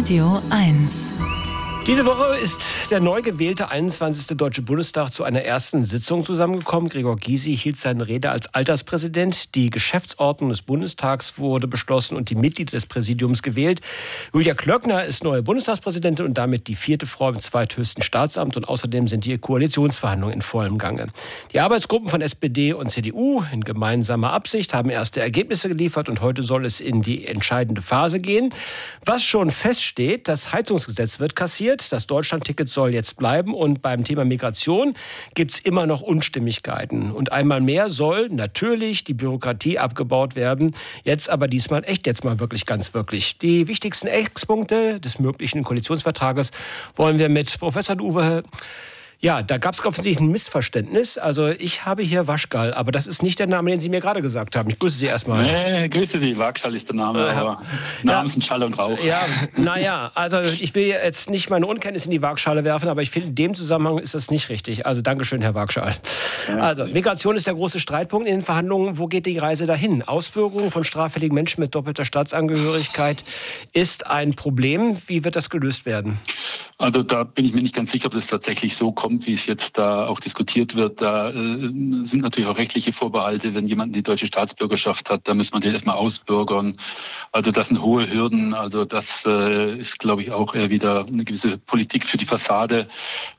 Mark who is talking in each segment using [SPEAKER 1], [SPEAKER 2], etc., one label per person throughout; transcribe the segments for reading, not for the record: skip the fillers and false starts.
[SPEAKER 1] Radio 1.
[SPEAKER 2] Diese Woche ist der neu gewählte 21. Deutsche Bundestag zu einer ersten Sitzung zusammengekommen. Gregor Gysi hielt seine Rede als Alterspräsident. Die Geschäftsordnung des Bundestags wurde beschlossen und die Mitglieder des Präsidiums gewählt. Julia Klöckner ist neue Bundestagspräsidentin und damit die 4. Frau im zweithöchsten Staatsamt. Und außerdem sind die Koalitionsverhandlungen in vollem Gange. Die Arbeitsgruppen von SPD und CDU in gemeinsamer Absicht haben erste Ergebnisse geliefert und heute soll es in die entscheidende Phase gehen. Was schon feststeht, das Heizungsgesetz wird kassiert. Das Deutschlandticket soll jetzt bleiben und beim Thema Migration gibt es immer noch Unstimmigkeiten. Und einmal mehr soll natürlich die Bürokratie abgebaut werden. Jetzt aber diesmal echt, jetzt mal wirklich, ganz wirklich. Die wichtigsten Eckpunkte des möglichen Koalitionsvertrages wollen wir mit Professor Uwe. Ja, da gab es offensichtlich ein Missverständnis. Also ich habe hier Waschgal, aber das ist nicht der Name, den Sie mir gerade gesagt haben. Ich grüße Sie erstmal.
[SPEAKER 3] Nee, grüße Sie. Waschgal ist der Name, aber Namen sind Schall und Rauch.
[SPEAKER 2] Ja, naja, also ich will jetzt nicht meine Unkenntnis in die Waagschale werfen, aber ich finde, in dem Zusammenhang ist das nicht richtig. Also Dankeschön, Herr Waagschal. Also Migration ist der große Streitpunkt in den Verhandlungen. Wo geht die Reise dahin? Ausbürgerung von straffälligen Menschen mit doppelter Staatsangehörigkeit ist ein Problem. Wie wird das gelöst werden?
[SPEAKER 3] Also da bin ich mir nicht ganz sicher, ob das tatsächlich so kommt, wie es jetzt da auch diskutiert wird. Da sind natürlich auch rechtliche Vorbehalte. Wenn jemand die deutsche Staatsbürgerschaft hat, dann muss man den erstmal ausbürgern. Also das sind hohe Hürden. Also das ist, glaube ich, auch eher wieder eine gewisse Politik für die Fassade.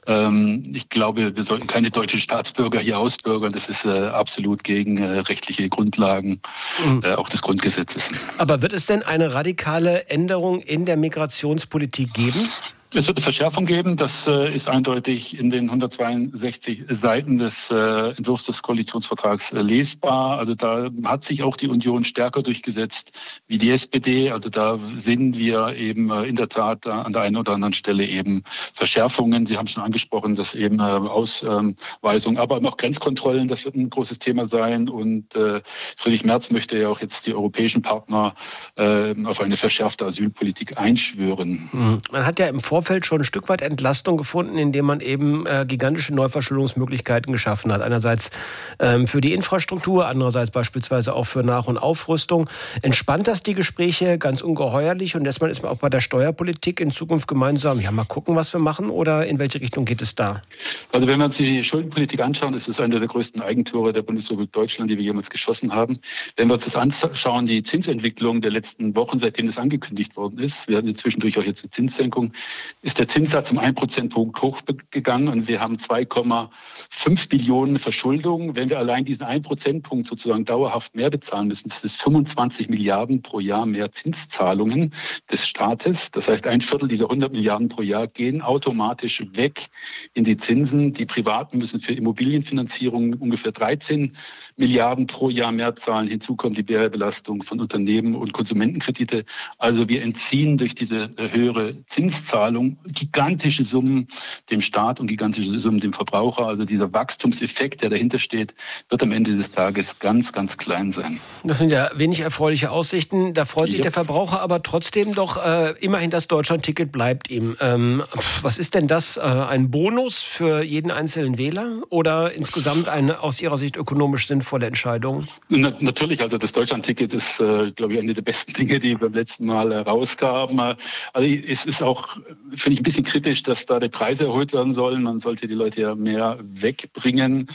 [SPEAKER 3] Ich glaube, wir sollten keine deutschen Staatsbürger hier ausbürgern. Das ist absolut gegen rechtliche Grundlagen, auch des Grundgesetzes.
[SPEAKER 2] Aber wird es denn eine radikale Änderung in der Migrationspolitik geben?
[SPEAKER 3] Es wird eine Verschärfung geben, das ist eindeutig in den 162 Seiten des Entwurfs des Koalitionsvertrags lesbar. Also da hat sich auch die Union stärker durchgesetzt wie die SPD. Also da sehen wir eben in der Tat an der einen oder anderen Stelle eben Verschärfungen. Sie haben schon angesprochen, dass eben Ausweisungen, aber auch Grenzkontrollen, das wird ein großes Thema sein. Und Friedrich Merz möchte ja auch jetzt die europäischen Partner auf eine verschärfte Asylpolitik einschwören.
[SPEAKER 2] Man hat ja im Vorfeld schon ein Stück weit Entlastung gefunden, indem man eben gigantische Neuverschuldungsmöglichkeiten geschaffen hat. Einerseits für die Infrastruktur, andererseits beispielsweise auch für Nach- und Aufrüstung. Entspannt das die Gespräche ganz ungeheuerlich und erstmal ist man auch bei der Steuerpolitik in Zukunft gemeinsam, ja mal gucken, was wir machen oder in welche Richtung geht es da?
[SPEAKER 3] Also wenn wir uns die Schuldenpolitik anschauen, ist es eine der größten Eigentore der Bundesrepublik Deutschland, die wir jemals geschossen haben. Wenn wir uns das anschauen, die Zinsentwicklung der letzten Wochen, seitdem das angekündigt worden ist, wir hatten zwischendurch auch jetzt eine Zinssenkung, ist der Zinssatz um 1 Prozentpunkt hochgegangen und wir haben 2,5 Billionen Verschuldung. Wenn wir allein diesen 1 Prozentpunkt sozusagen dauerhaft mehr bezahlen müssen, das ist 25 Milliarden pro Jahr mehr Zinszahlungen des Staates. Das heißt, 1/4 dieser 100 Milliarden pro Jahr gehen automatisch weg in die Zinsen. Die Privaten müssen für Immobilienfinanzierung ungefähr 13 Milliarden pro Jahr mehr zahlen. Hinzu kommt die Mehrbelastung von Unternehmen und Konsumentenkredite. Also wir entziehen durch diese höhere Zinszahlung gigantische Summen dem Staat und gigantische Summen dem Verbraucher. Also dieser Wachstumseffekt, der dahinter steht, wird am Ende des Tages ganz, ganz klein sein.
[SPEAKER 2] Das sind ja wenig erfreuliche Aussichten. Da freut sich der Verbraucher aber trotzdem doch immerhin, das Deutschlandticket bleibt ihm. Was ist denn das? Ein Bonus für jeden einzelnen Wähler oder insgesamt eine aus Ihrer Sicht ökonomisch sinnvolle Entscheidung?
[SPEAKER 3] Natürlich, also das Deutschlandticket ist, glaube ich, eine der besten Dinge, die beim letzten Mal rauskamen. Also es ist auch, finde ich, ein bisschen kritisch, dass da die Preise erhöht werden sollen. Man sollte die Leute ja mehr wegbringen,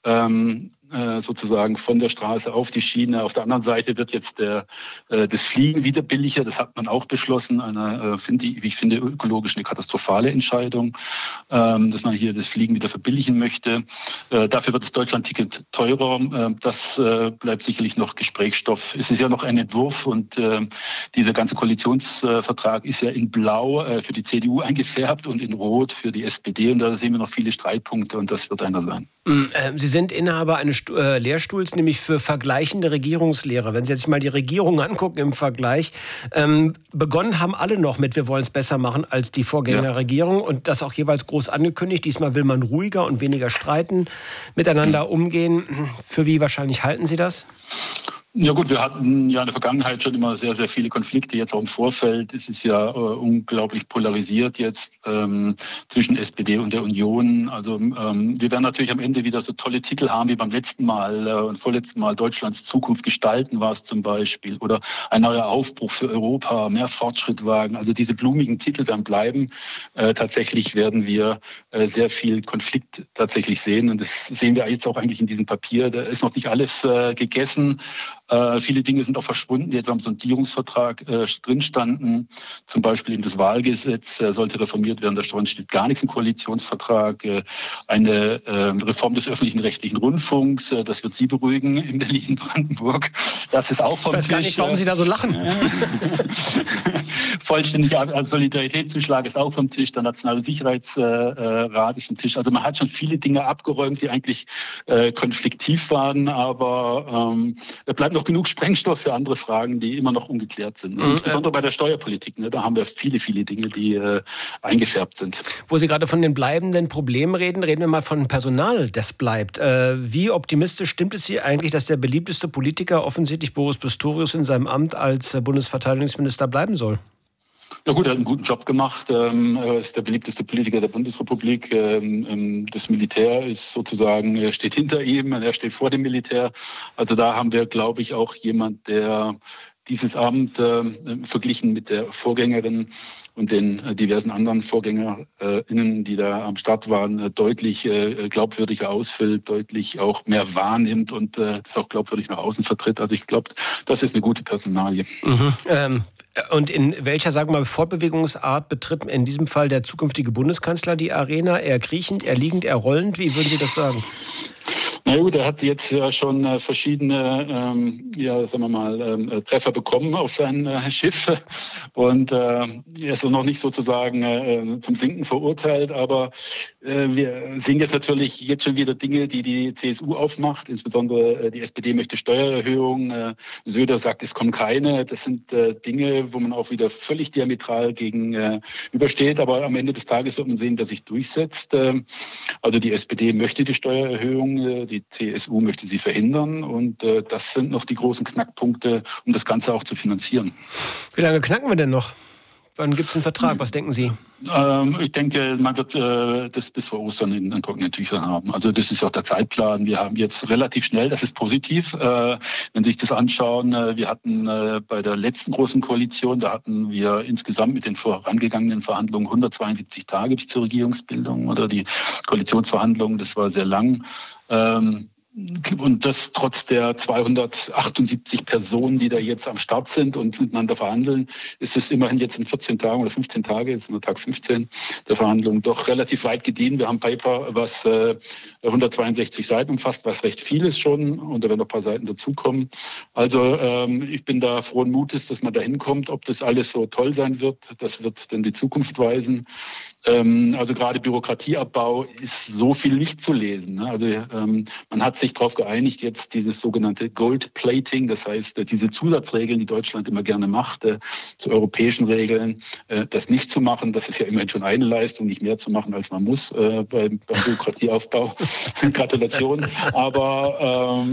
[SPEAKER 3] sozusagen von der Straße auf die Schiene. Auf der anderen Seite wird jetzt das Fliegen wieder billiger. Das hat man auch beschlossen. Wie ich finde, ökologisch eine katastrophale Entscheidung, dass man hier das Fliegen wieder verbilligen möchte. Dafür wird das Deutschlandticket teurer. Das bleibt sicherlich noch Gesprächsstoff. Es ist ja noch ein Entwurf und dieser ganze Koalitionsvertrag ist ja in Blau für die CDU eingefärbt und in Rot für die SPD. Und da sehen wir noch viele Streitpunkte und das wird einer sein.
[SPEAKER 2] Sie sind Inhaber eines Lehrstuhls, nämlich für vergleichende Regierungslehre. Wenn Sie jetzt mal die Regierung angucken im Vergleich, begonnen haben alle noch mit "Wir wollen es besser machen" als die Vorgängerregierung und das auch jeweils groß angekündigt. Diesmal will man ruhiger und weniger streiten, miteinander umgehen. Für wie wahrscheinlich halten Sie das?
[SPEAKER 3] Ja gut, wir hatten ja in der Vergangenheit schon immer sehr, sehr viele Konflikte. Jetzt auch im Vorfeld ist es ja unglaublich polarisiert jetzt zwischen SPD und der Union. Also wir werden natürlich am Ende wieder so tolle Titel haben wie beim letzten Mal und vorletzten Mal. Deutschlands Zukunft gestalten war es zum Beispiel. Oder ein neuer Aufbruch für Europa, mehr Fortschritt wagen. Also diese blumigen Titel werden bleiben. Tatsächlich werden wir sehr viel Konflikt tatsächlich sehen. Und das sehen wir jetzt auch eigentlich in diesem Papier. Da ist noch nicht alles gegessen. Viele Dinge sind auch verschwunden, die etwa im Sondierungsvertrag drin standen. Zum Beispiel eben das Wahlgesetz sollte reformiert werden. Da steht gar nichts im Koalitionsvertrag. Eine Reform des öffentlichen rechtlichen Rundfunks, das wird Sie beruhigen in Berlin-Brandenburg. Das ist auch vom Tisch.
[SPEAKER 2] Ich weiß gar nicht, warum Sie da so lachen.
[SPEAKER 3] Vollständiger Solidaritätszuschlag ist auch vom Tisch. Der Nationale Sicherheitsrat ist vom Tisch. Also man hat schon viele Dinge abgeräumt, die eigentlich konfliktiv waren, aber es bleibt noch genug Sprengstoff für andere Fragen, die immer noch ungeklärt sind. Insbesondere bei der Steuerpolitik. Ne? Da haben wir viele, viele Dinge, die eingefärbt sind.
[SPEAKER 2] Wo Sie gerade von den bleibenden Problemen reden wir mal von Personal, das bleibt. Wie optimistisch stimmt es Sie eigentlich, dass der beliebteste Politiker, offensichtlich Boris Pistorius, in seinem Amt als Bundesverteidigungsminister bleiben soll?
[SPEAKER 3] Ja gut, er hat einen guten Job gemacht. Er ist der beliebteste Politiker der Bundesrepublik. Das Militär ist sozusagen, steht hinter ihm, er steht vor dem Militär. Also da haben wir, glaube ich, auch jemand, der dieses Amt verglichen mit der Vorgängerin und den diversen anderen VorgängerInnen, die da am Start waren, deutlich glaubwürdiger ausfüllt, deutlich auch mehr wahrnimmt und das auch glaubwürdig nach außen vertritt. Also ich glaube, das ist eine gute Personalie.
[SPEAKER 2] Und in welcher, sagen wir mal, Fortbewegungsart betritt in diesem Fall der zukünftige Bundeskanzler die Arena? Eher kriechend, eher liegend, eher rollend? Wie würden Sie das sagen?
[SPEAKER 3] Na gut, er hat jetzt ja schon verschiedene Treffer bekommen auf sein Schiff und er ist noch nicht sozusagen zum Sinken verurteilt, aber wir sehen jetzt natürlich jetzt schon wieder Dinge, die die CSU aufmacht, insbesondere die SPD möchte Steuererhöhungen, Söder sagt, es kommen keine, das sind Dinge, wo man auch wieder völlig diametral gegenübersteht, aber am Ende des Tages wird man sehen, wer sich durchsetzt. Also die SPD möchte die Steuererhöhung, die CSU möchte sie verhindern und das sind noch die großen Knackpunkte, um das Ganze auch zu finanzieren.
[SPEAKER 2] Wie lange knacken wir denn noch? Wann gibt es einen Vertrag? Was denken Sie?
[SPEAKER 3] Ich denke, man wird das bis vor Ostern in trockenen Tüchern haben. Also das ist auch der Zeitplan. Wir haben jetzt relativ schnell, das ist positiv, wenn Sie sich das anschauen. Wir hatten bei der letzten großen Koalition, da hatten wir insgesamt mit den vorangegangenen Verhandlungen 172 Tage bis zur Regierungsbildung oder die Koalitionsverhandlungen. Das war sehr lang. Und das trotz der 278 Personen, die da jetzt am Start sind und miteinander verhandeln, ist es immerhin jetzt in 14 Tagen oder 15 Tage, jetzt nur Tag 15 der Verhandlungen, doch relativ weit gediehen. Wir haben ein Paper, was 162 Seiten umfasst, was recht viel ist schon, und da werden noch ein paar Seiten dazukommen. Also ich bin da frohen Mutes, dass man da hinkommt. Ob das alles so toll sein wird, das wird dann die Zukunft weisen. Also gerade Bürokratieabbau ist so viel nicht zu lesen. Also man hat sich darauf geeinigt, jetzt dieses sogenannte Gold Plating, das heißt diese Zusatzregeln, die Deutschland immer gerne macht, zu europäischen Regeln, das nicht zu machen. Das ist ja immerhin schon eine Leistung, nicht mehr zu machen, als man muss beim Bürokratieaufbau. Gratulation. Aber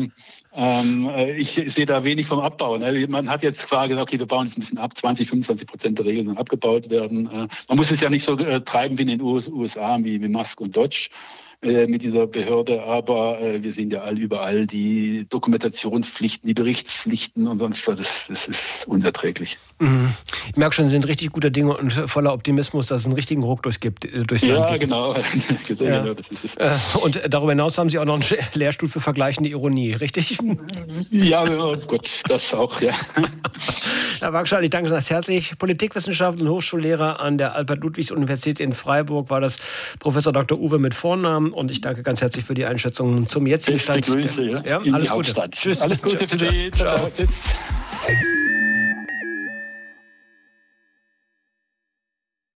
[SPEAKER 3] ich sehe da wenig vom Abbau. Ne? Man hat jetzt zwar gesagt, okay, wir bauen jetzt ein bisschen ab, 20-25% der Regeln sollen abgebaut werden. Man muss es ja nicht so treiben wie in den USA, wie Musk und Dodge mit dieser Behörde, aber wir sehen ja überall die Dokumentationspflichten, die Berichtspflichten und sonst was. Das ist unerträglich.
[SPEAKER 2] Ich merke schon, Sie sind richtig guter Dinge und voller Optimismus, dass es einen richtigen Ruck durchs Land
[SPEAKER 3] Ja,
[SPEAKER 2] gibt.
[SPEAKER 3] genau.
[SPEAKER 2] Ja. Und darüber hinaus haben Sie auch noch einen Lehrstuhl für vergleichende Ironie, richtig?
[SPEAKER 3] Ja, oh Gott, das auch, ja.
[SPEAKER 2] Herr Waagschal, ich danke Ihnen ganz herzlich. Politikwissenschaftler und Hochschullehrer an der Albert-Ludwigs-Universität in Freiburg war das Professor Dr. Uwe mit Vornamen. Und ich danke ganz herzlich für die Einschätzung zum jetzigen Stand.
[SPEAKER 3] Grüße,
[SPEAKER 2] ja, alles Gute.
[SPEAKER 3] Tschüss. Alles Gute für Sie. Ciao. Tschüss.